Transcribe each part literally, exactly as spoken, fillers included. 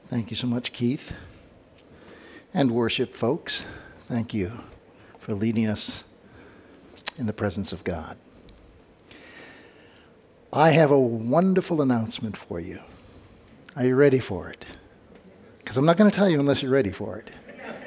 Thank you so much, Keith. And worship folks, thank you for leading us in the presence of God. I have a wonderful announcement for you. Are you ready for it? Because I'm not going to tell you unless you're ready for it.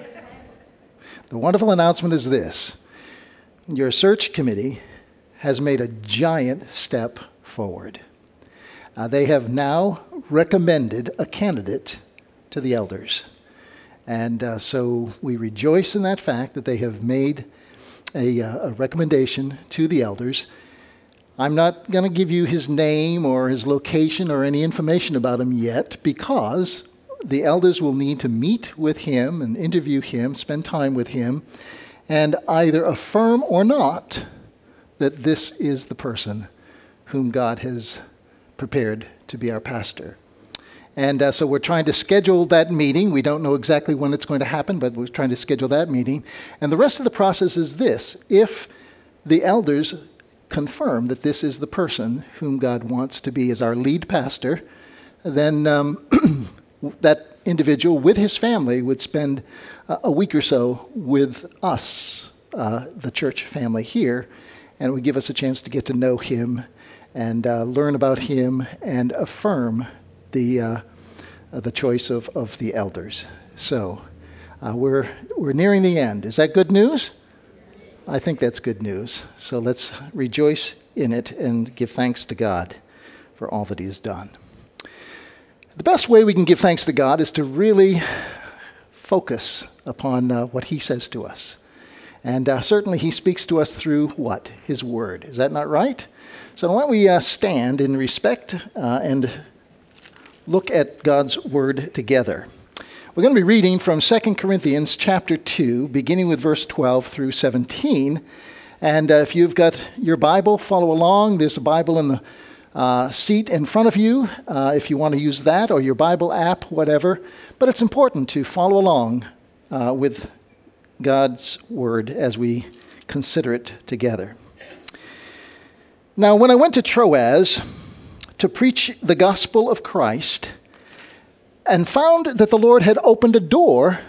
The wonderful announcement is this. Your search committee has made a giant step forward. Uh, they have now recommended a candidate to the elders. And uh, so we rejoice in that fact that they have made a, uh, a recommendation to the elders. I'm not going to give you his name or his location or any information about him yet, because the elders will need to meet with him and interview him, spend time with him, and either affirm or not that this is the person whom God has prepared to be our pastor. And uh, so we're trying to schedule that meeting. We don't know exactly when it's going to happen, but we're trying to schedule that meeting. And the rest of the process is this. If the elders confirm that this is the person whom God wants to be as our lead pastor, then um, that individual with his family would spend uh, a week or so with us, uh, the church family here, and it would give us a chance to get to know him and uh, learn about him and affirm the uh, uh, the choice of, of the elders. So uh, we're we're nearing the end. Is that good news? I think that's good news. So let's rejoice in it and give thanks to God for all that he has done. The best way we can give thanks to God is to really focus upon uh, what he says to us. And uh, certainly he speaks to us through what? His word. Is that not right? So why don't we uh, stand in respect uh, and look at God's word together. We're going to be reading from Second Corinthians chapter two, beginning with verse twelve through seventeen. And uh, if you've got your Bible, follow along. There's a Bible in the uh, seat in front of you, uh, if you want to use that, or your Bible app, whatever. But it's important to follow along uh, with God's word as we consider it together. Now, when I went to Troas to preach the gospel of Christ and found that the Lord had opened a door,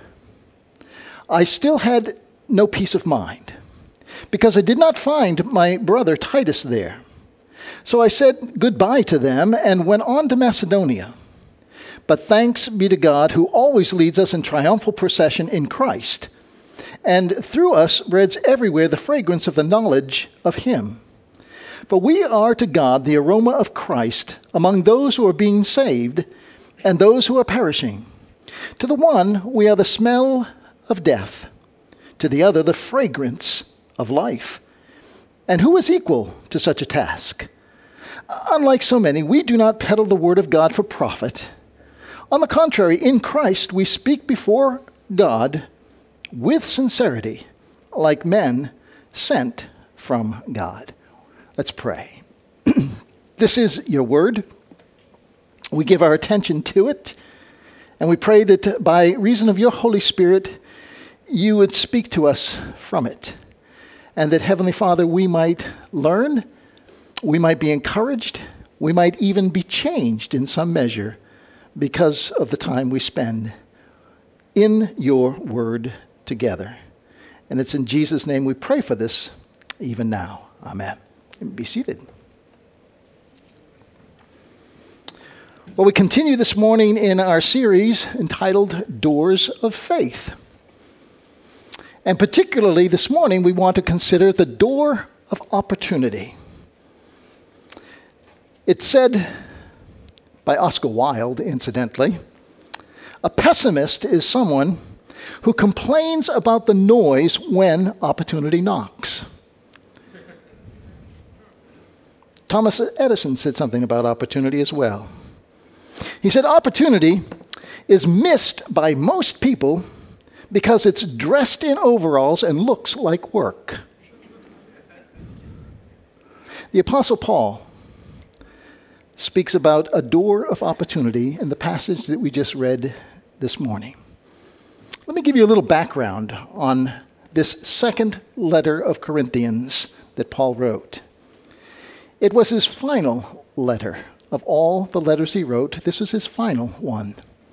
I still had no peace of mind, because I did not find my brother Titus there. So I said goodbye to them and went on to Macedonia. But thanks be to God, who always leads us in triumphal procession in Christ, and through us spreads everywhere the fragrance of the knowledge of him. For we are to God the aroma of Christ among those who are being saved and those who are perishing. To the one we are the smell of death, to the other the fragrance of life. And who is equal to such a task? Unlike so many, we do not peddle the word of God for profit. On the contrary, in Christ we speak before God with sincerity, like men sent from God. Let's pray. This is your word. We give our attention to it, and we pray that by reason of your Holy Spirit, you would speak to us from it, and that, Heavenly Father, we might learn, we might be encouraged, we might even be changed in some measure because of the time we spend in your word together. And it's in Jesus' name we pray for this even now. Amen. Be seated. Well, we continue this morning in our series entitled Doors of Faith. And particularly this morning, we want to consider the door of opportunity. It's said by Oscar Wilde, incidentally, a pessimist is someone who complains about the noise when opportunity knocks. Thomas Edison said something about opportunity as well. He said, opportunity is missed by most people because it's dressed in overalls and looks like work. The Apostle Paul speaks about a door of opportunity in the passage that we just read this morning. Let me give you a little background on this second letter of Corinthians that Paul wrote. It was his final letter. Of all the letters he wrote, this was his final one.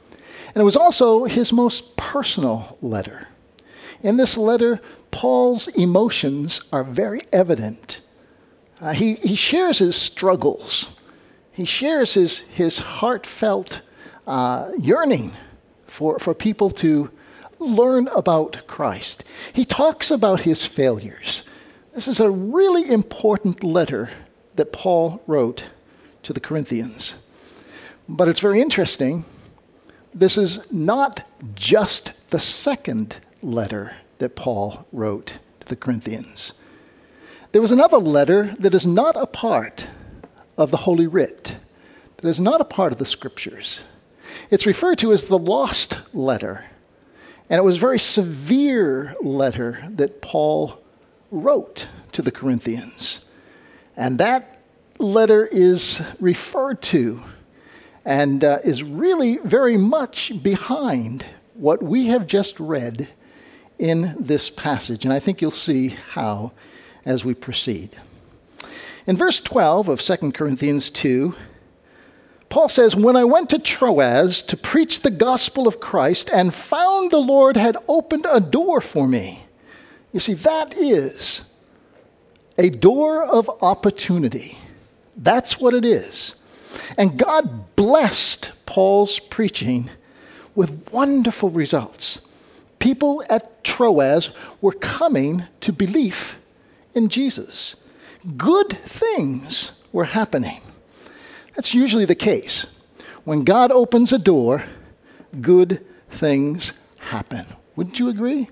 And it was also his most personal letter. In this letter, Paul's emotions are very evident. Uh, he, he shares his struggles. He shares his, his heartfelt uh, yearning for, for people to learn about Christ. He talks about his failures. This is a really important letter that Paul wrote to the Corinthians. But it's very interesting. This is not just the second letter that Paul wrote to the Corinthians. There was another letter that is not a part of the Holy Writ, that is not a part of the Scriptures. It's referred to as the lost letter. And it was a very severe letter that Paul wrote to the Corinthians. And that letter is referred to and uh, is really very much behind what we have just read in this passage. And I think you'll see how as we proceed. In verse twelve of Second Corinthians two, Paul says, "When I went to Troas to preach the gospel of Christ and found the Lord had opened a door for me." You see, that is a door of opportunity. That's what it is. And God blessed Paul's preaching with wonderful results. People at Troas were coming to belief in Jesus. Good things were happening. That's usually the case. When God opens a door, good things happen. Wouldn't you agree?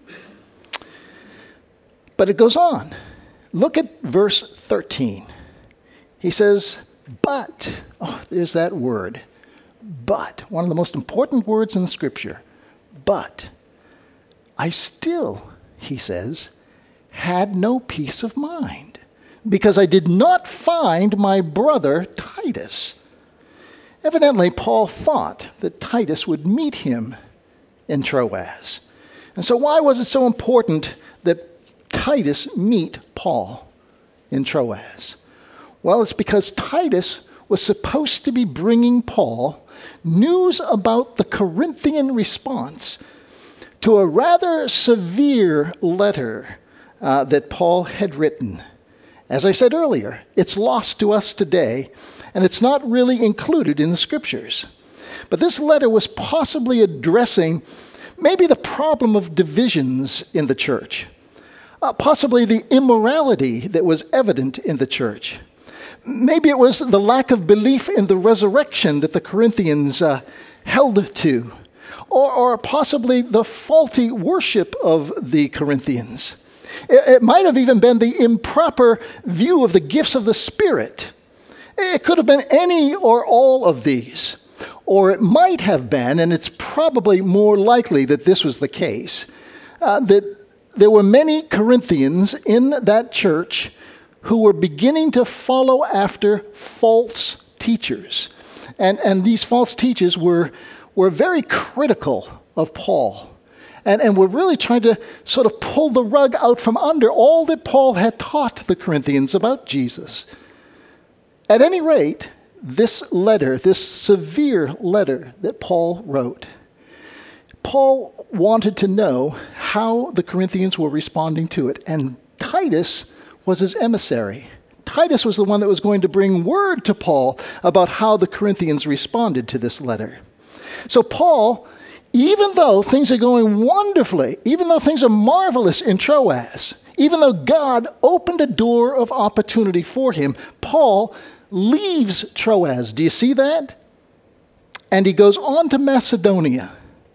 But it goes on. Look at verse thirteen. He says, "But," oh, there's that word, but, one of the most important words in the Scripture. "But I still," he says, "had no peace of mind, because I did not find my brother Titus." Evidently, Paul thought that Titus would meet him in Troas. And so why was it so important that Titus meet Paul in Troas? Well, it's because Titus was supposed to be bringing Paul news about the Corinthian response to a rather severe letter uh, that Paul had written. As I said earlier, it's lost to us today, and it's not really included in the Scriptures. But this letter was possibly addressing maybe the problem of divisions in the church, uh, possibly the immorality that was evident in the church. Maybe it was the lack of belief in the resurrection that the Corinthians uh, held to, or, or possibly the faulty worship of the Corinthians. It, it might have even been the improper view of the gifts of the Spirit. It could have been any or all of these. Or it might have been, and it's probably more likely that this was the case, uh, that there were many Corinthians in that church who were beginning to follow after false teachers. And, and these false teachers were, were very critical of Paul. And, and were really trying to sort of pull the rug out from under all that Paul had taught the Corinthians about Jesus. At any rate, this letter, this severe letter that Paul wrote, Paul wanted to know how the Corinthians were responding to it. And Titus was his emissary. Titus was the one that was going to bring word to Paul about how the Corinthians responded to this letter. So Paul, even though things are going wonderfully, even though things are marvelous in Troas, even though God opened a door of opportunity for him, Paul leaves Troas. Do you see that? And he goes on to Macedonia.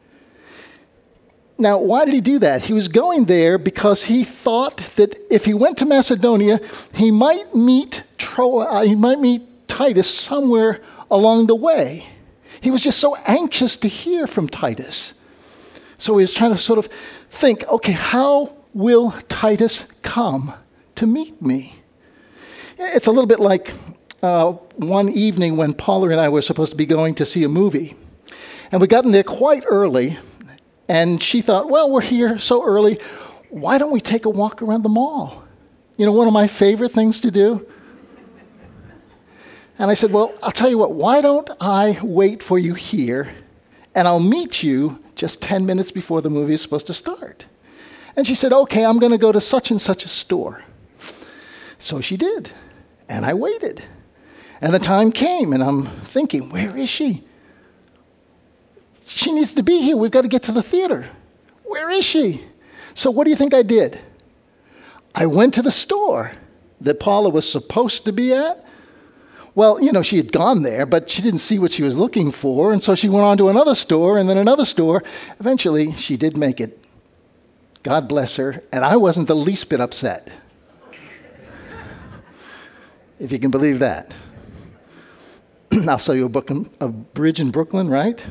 Now, why did he do that? He was going there because he thought that if he went to Macedonia, he might meet Tro- uh, he might meet Titus somewhere along the way. He was just so anxious to hear from Titus. So he was trying to sort of think, okay, how will Titus come to meet me? It's a little bit like uh, one evening when Paula and I were supposed to be going to see a movie. And we got in there quite early. And she thought, well, we're here so early. Why don't we take a walk around the mall? You know, one of my favorite things to do. And I said, well, I'll tell you what, why don't I wait for you here, and I'll meet you just ten minutes before the movie is supposed to start. And she said, okay, I'm going to go to such and such a store. So she did. And I waited. And the time came, and I'm thinking, where is she? She needs to be here. We've got to get to the theater. Where is she? So what do you think I did? I went to the store that Paula was supposed to be at. Well, you know, she had gone there, but she didn't see what she was looking for, and so she went on to another store, and then another store. Eventually, she did make it. God bless her, and I wasn't the least bit upset. If you can believe that. I'll sell you a, book, a bridge in Brooklyn, right?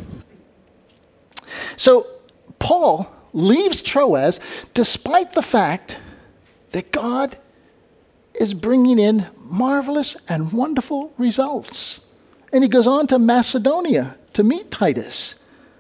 So, Paul leaves Troas despite the fact that God is bringing in marvelous and wonderful results. And he goes on to Macedonia to meet Titus.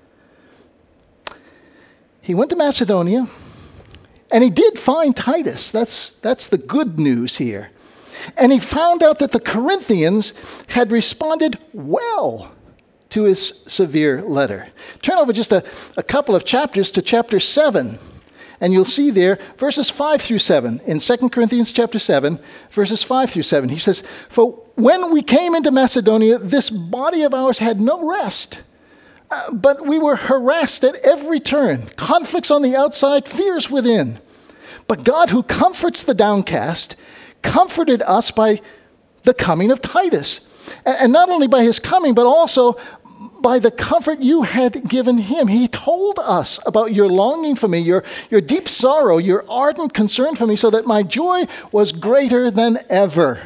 He went to Macedonia, and he did find Titus. That's, that's the good news here. And he found out that the Corinthians had responded well to his severe letter. Turn over just a, a couple of chapters to chapter seven. And you'll see there verses five through seven. In Second Corinthians chapter seven, verses five through seven. He says, for when we came into Macedonia, this body of ours had no rest. Uh, but we were harassed at every turn. Conflicts on the outside, fears within. But God, who comforts the downcast, comforted us by the coming of Titus. And, and not only by his coming, but also by the comfort you had given him. He told us about your longing for me, your, your deep sorrow, your ardent concern for me, so that my joy was greater than ever.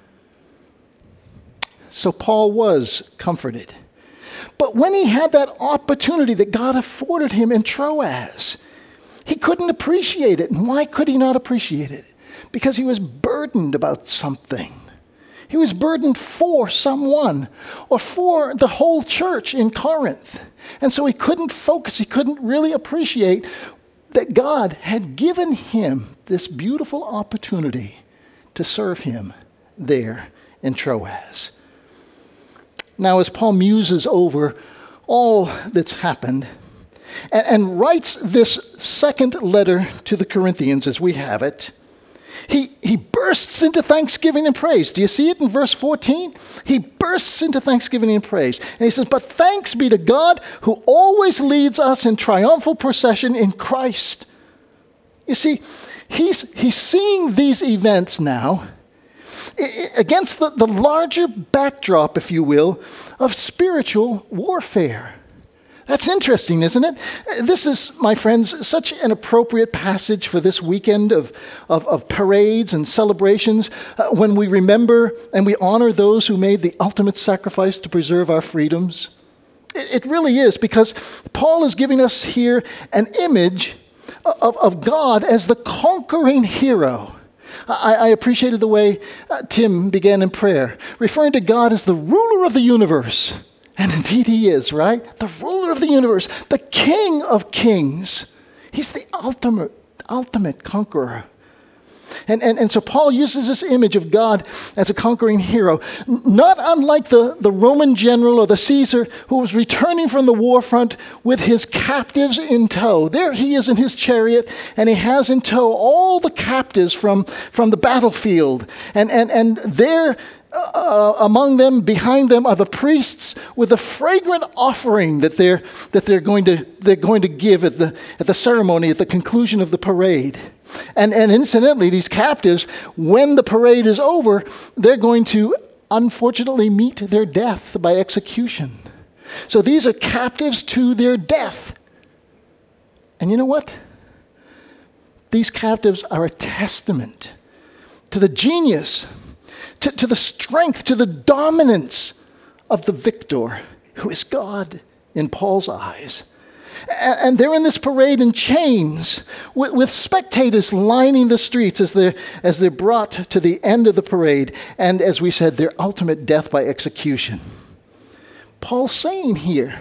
So Paul was comforted. But when he had that opportunity that God afforded him in Troas, he couldn't appreciate it. And why could he not appreciate it? Because he was burdened about something. He was burdened for someone or for the whole church in Corinth. And so he couldn't focus. He couldn't really appreciate that God had given him this beautiful opportunity to serve him there in Troas. Now, as Paul muses over all that's happened and, and writes this second letter to the Corinthians as we have it, He, he bursts into thanksgiving and praise. Do you see it in verse fourteen? He bursts into thanksgiving and praise. And he says, but thanks be to God who always leads us in triumphal procession in Christ. You see, he's, he's seeing these events now against the, the larger backdrop, if you will, of spiritual warfare. That's interesting, isn't it? This is, my friends, such an appropriate passage for this weekend of, of, of parades and celebrations uh, when we remember and we honor those who made the ultimate sacrifice to preserve our freedoms. It, it really is, because Paul is giving us here an image of, of God as the conquering hero. I, I appreciated the way uh, Tim began in prayer, referring to God as the ruler of the universe. And indeed he is, right? The ruler of the universe, the King of kings. He's the ultimate, ultimate conqueror. And, and, and so Paul uses this image of God as a conquering hero, not unlike the, the Roman general or the Caesar who was returning from the war front with his captives in tow. There he is in his chariot, and he has in tow all the captives from, from the battlefield. And, and, and there uh, among them, behind them, are the priests with a fragrant offering that they're, that they're, going, to, they're going to give at the, at the ceremony, at the conclusion of the parade. And, and incidentally, these captives, when the parade is over, they're going to unfortunately meet their death by execution. So these are captives to their death. And you know what? These captives are a testament to the genius, to, to the strength, to the dominance of the victor, who is God in Paul's eyes. And they're in this parade in chains with, with spectators lining the streets as they're, as they're brought to the end of the parade. And as we said, their ultimate death by execution. Paul's saying here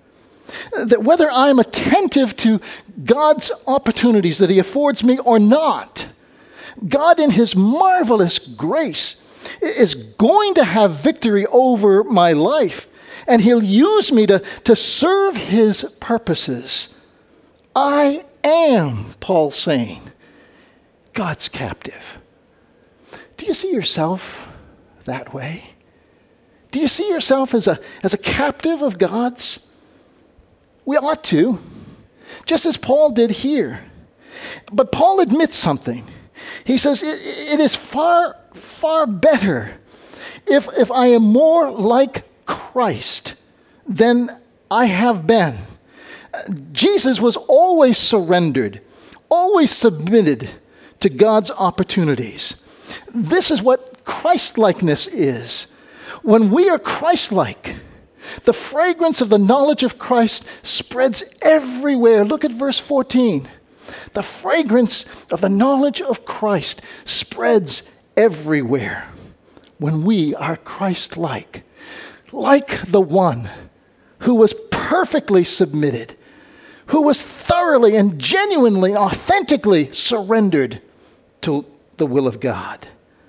that whether I'm attentive to God's opportunities that he affords me or not, God in his marvelous grace is going to have victory over my life. and he'll use me to, to serve his purposes. I am, Paul's saying, God's captive. Do you see yourself that way? Do you see yourself as a, as a captive of God's? We ought to, just as Paul did here. But Paul admits something. He says, it, it is far, far better if, if I am more like Christ than I have been. Jesus was always surrendered, always submitted to God's opportunities. This is what Christ-likeness is. When we are Christ-like, the fragrance of the knowledge of Christ spreads everywhere. Look at verse fourteen. The fragrance of the knowledge of Christ spreads everywhere when we are Christ-like, like the one who was perfectly submitted, who was thoroughly and genuinely, authentically surrendered to the will of God.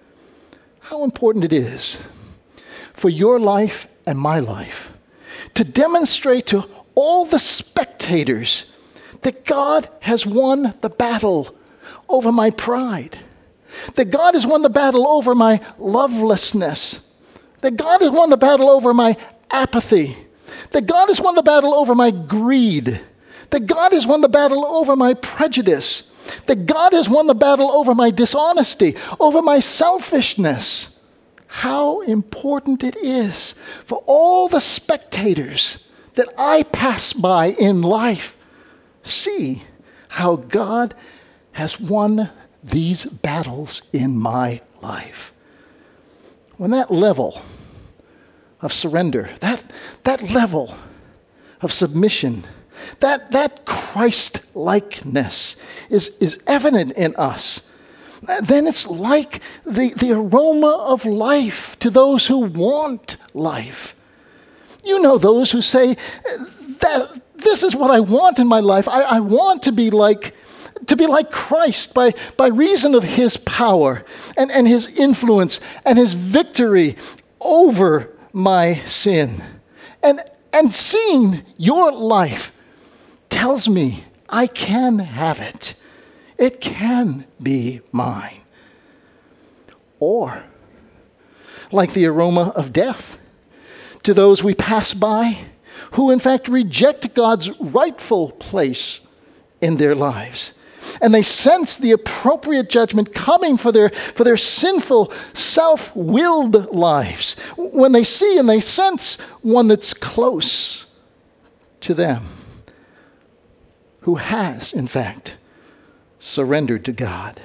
How important it is for your life and my life to demonstrate to all the spectators that God has won the battle over my pride, that God has won the battle over my lovelessness, that God has won the battle over my apathy, that God has won the battle over my greed, that God has won the battle over my prejudice, that God has won the battle over my dishonesty, over my selfishness. How important it is for all the spectators that I pass by in life see how God has won these battles in my life. When that level of surrender, that, that level of submission, that, that Christ-likeness is, is evident in us, then it's like the, the aroma of life to those who want life. You know those who say, that this is what I want in my life. I, I want to be like to be like Christ by, by reason of his power and, and his influence and his victory over my sin. And, and seeing your life tells me I can have it. It can be mine. Or, like the aroma of death, to those we pass by who in fact reject God's rightful place in their lives. And they sense the appropriate judgment coming for their, for their sinful, self-willed lives. When they see and they sense one that's close to them, who has, in fact, surrendered to God.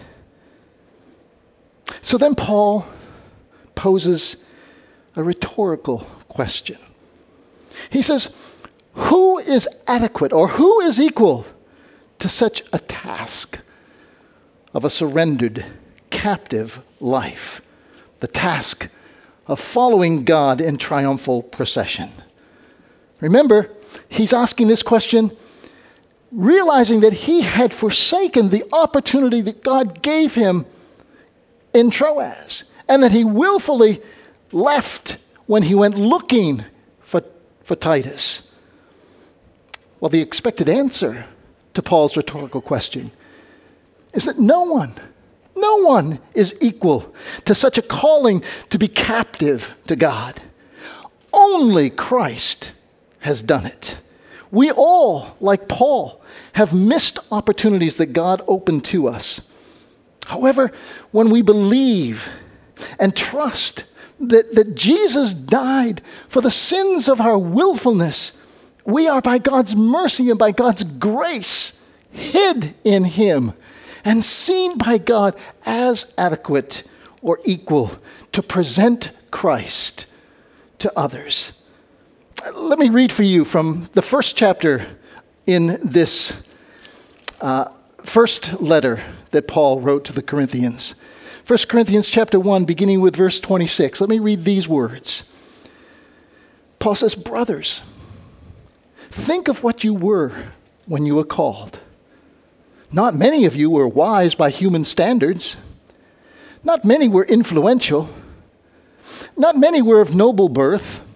So then Paul poses a rhetorical question. He says, who is adequate or who is equal to such a task of a surrendered, captive life? The task of following God in triumphal procession. Remember, he's asking this question realizing that he had forsaken the opportunity that God gave him in Troas, and that he willfully left when he went looking for, for Titus. Well, the expected answer to Paul's rhetorical question is that no one, no one is equal to such a calling to be captive to God. Only Christ has done it. We all, like Paul, have missed opportunities that God opened to us. However, when we believe and trust that, that Jesus died for the sins of our willfulness, we are by God's mercy and by God's grace hid in him and seen by God as adequate or equal to present Christ to others. Let me read for you from the first chapter in this uh, first letter that Paul wrote to the Corinthians. First Corinthians chapter one, beginning with verse twenty-six. Let me read these words. Paul says, "Brothers, think of what you were when you were called. Not many of you were wise by human standards. Not many were influential. Not many were of noble birth.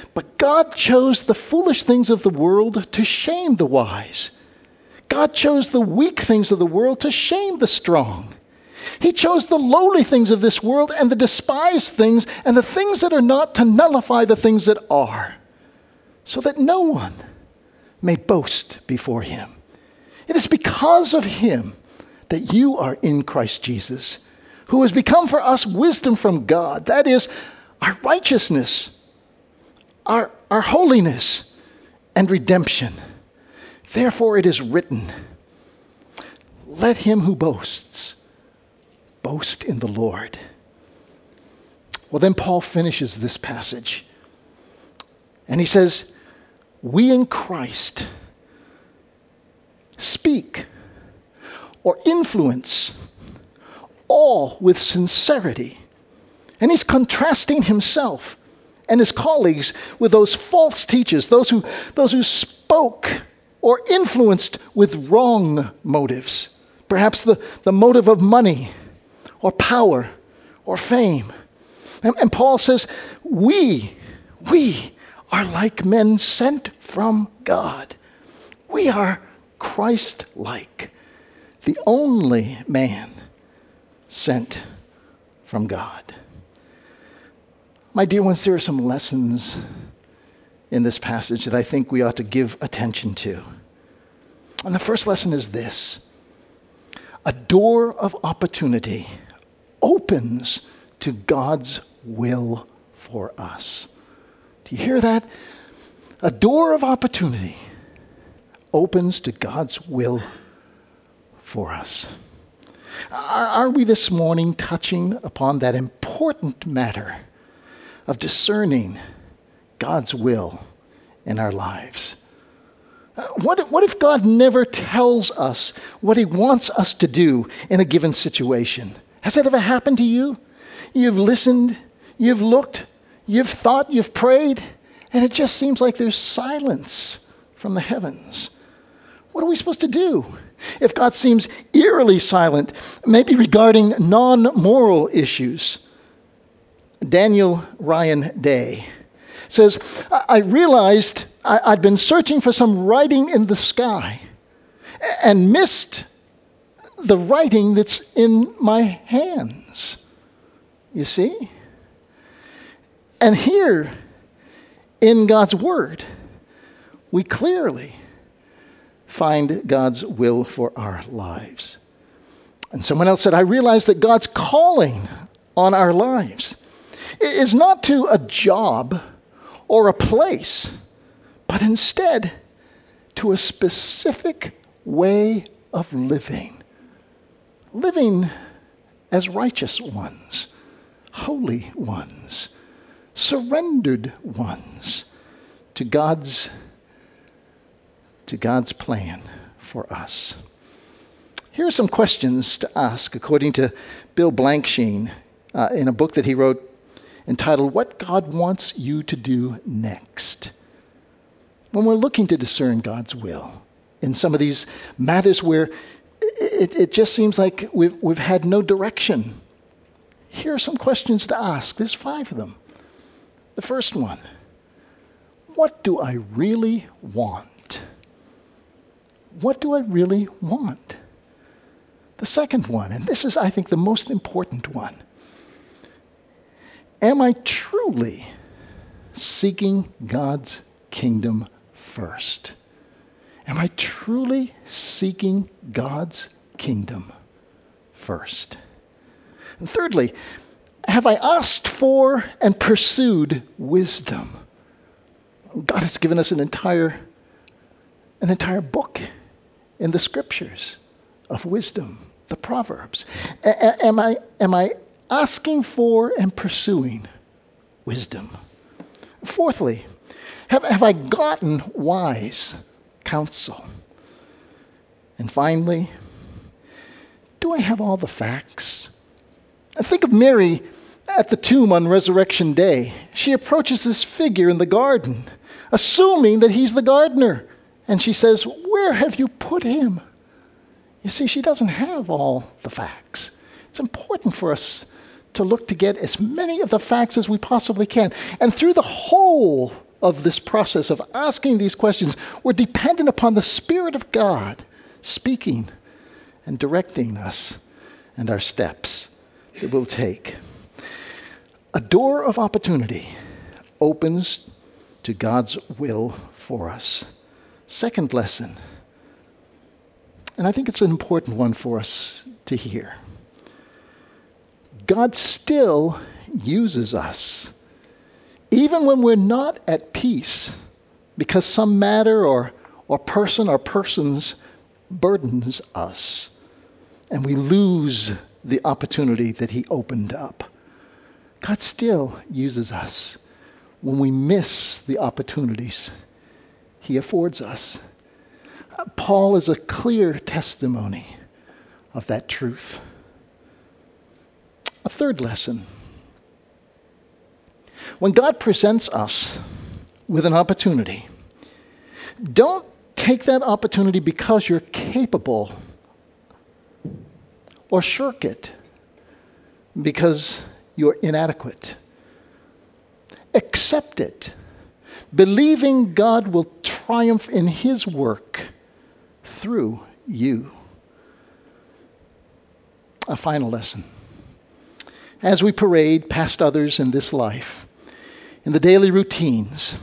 But God chose the foolish things of the world to shame the wise. God chose the weak things of the world to shame the strong. He chose the lowly things of this world and the despised things and the things that are not to nullify the things that are, so that no one may boast before him. It is because of him that you are in Christ Jesus, who has become for us wisdom from God. That is, our righteousness, our, our holiness, and redemption. Therefore it is written, let him who boasts boast in the Lord. Well, then Paul finishes this passage, and he says, we in Christ speak or influence all with sincerity. And he's contrasting himself and his colleagues with those false teachers, those who, those who spoke or influenced with wrong motives. Perhaps the, the motive of money or power or fame. And, and Paul says, we, we are like men sent from God. We are Christ-like, the only man sent from God. My dear ones, there are some lessons in this passage that I think we ought to give attention to. And the first lesson is this: a door of opportunity opens to God's will for us. Do you hear that? A door of opportunity opens to God's will for us. Are, are we this morning touching upon that important matter of discerning God's will in our lives? Uh, what, if- what if God never tells us what he wants us to do in a given situation? Has that ever happened to you? You've listened, you've looked, you've thought, you've prayed, and it just seems like there's silence from the heavens. What are we supposed to do if God seems eerily silent, maybe regarding non-moral issues? Daniel Ryan Day says, I, I realized I, I'd been searching for some writing in the sky and missed the writing that's in my hands. You see? And here in God's Word, we clearly find God's will for our lives. And someone else said, I realized that God's calling on our lives is not to a job or a place, but instead to a specific way of living. Living as righteous ones, holy ones, surrendered ones to God's to God's plan for us. Here are some questions to ask according to Bill Blanksheen uh, in a book that he wrote entitled, What God Wants You to Do Next. When we're looking to discern God's will in some of these matters where it, it just seems like we've, we've had no direction, here are some questions to ask. There's five of them. The first one, what do I really want? What do I really want? The second one, and this is, I think, the most important one. Am I truly seeking God's kingdom first? Am I truly seeking God's kingdom first? And thirdly, have I asked for and pursued wisdom? God has given us an entire, an entire book in the scriptures of wisdom, the Proverbs. A- am I, am I asking for and pursuing wisdom? Fourthly, have, have I gotten wise counsel? And finally, do I have all the facts? And think of Mary at the tomb on Resurrection Day. She approaches this figure in the garden, assuming that he's the gardener. And she says, where have you put him? You see, she doesn't have all the facts. It's important for us to look to get as many of the facts as we possibly can. And through the whole of this process of asking these questions, we're dependent upon the Spirit of God speaking and directing us and our steps that we'll take. A door of opportunity opens to God's will for us. Second lesson, and I think it's an important one for us to hear. God still uses us, even when we're not at peace, because some matter or, or person or persons burdens us, and we lose the opportunity that he opened up. God still uses us when we miss the opportunities he affords us. Paul is a clear testimony of that truth. A third lesson. When God presents us with an opportunity, don't take that opportunity because you're capable, or shirk it because you're inadequate. Accept it, believing God will triumph in his work through you. A final lesson. As we parade past others in this life, in the daily routines,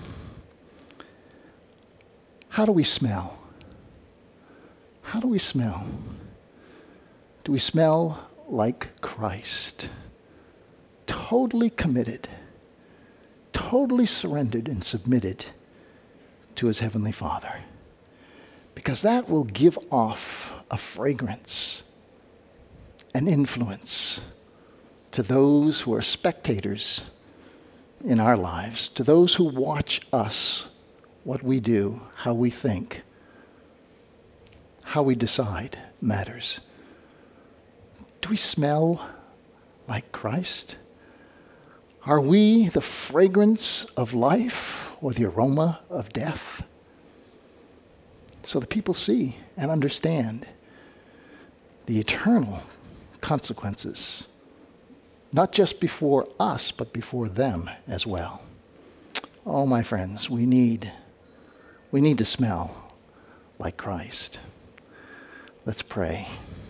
how do we smell? How do we smell? Do we smell like Christ? Totally committed, totally surrendered and submitted to his heavenly Father. Because that will give off a fragrance, an influence to those who are spectators in our lives, to those who watch us, what we do, how we think, how we decide matters. Do we smell like Christ? Are we the fragrance of life or the aroma of death? So the people see and understand the eternal consequences, not just before us, but before them as well. Oh, my friends, we need, we need to smell like Christ. Let's pray.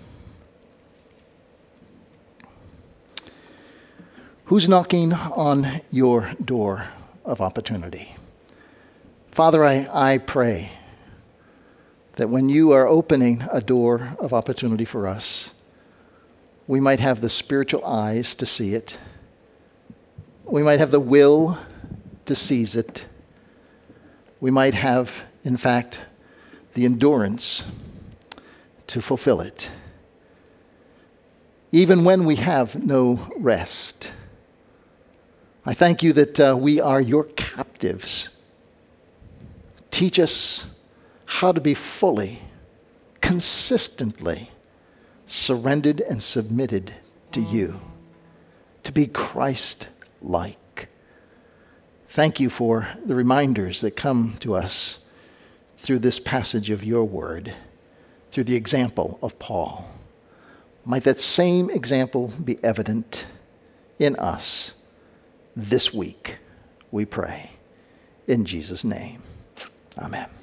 Who's knocking on your door of opportunity? Father, I, I pray that when you are opening a door of opportunity for us, we might have the spiritual eyes to see it. We might have the will to seize it. We might have, in fact, the endurance to fulfill it, even when we have no rest. I thank you that uh, we are your captives. Teach us how to be fully, consistently surrendered and submitted to you, to be Christ-like. Thank you for the reminders that come to us through this passage of your word, through the example of Paul. Might that same example be evident in us this week, we pray. In Jesus' name, amen.